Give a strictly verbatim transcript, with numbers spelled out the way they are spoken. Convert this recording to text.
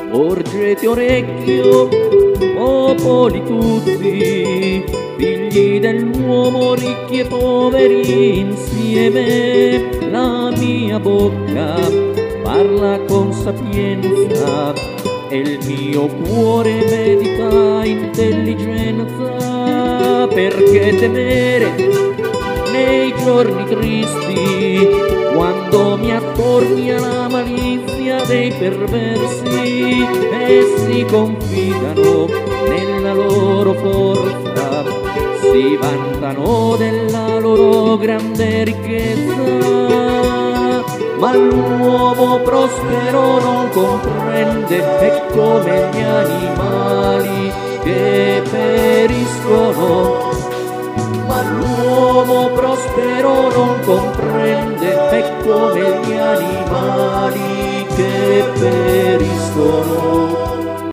Porgete orecchio, popoli tutti, figli dell'uomo ricchi e poveri insieme. La mia bocca parla con sapienza e il mio cuore medita intelligenza. Perché temere nei giorni tristi, quando mi attornia la malizia dei perversi? Essi confidano nella loro forza, si vantano della loro grande ricchezza, ma l'uomo prospero non comprende, è come gli animali che periscono. Ma l'uomo prospero non comprende, è come gli animali che periscono.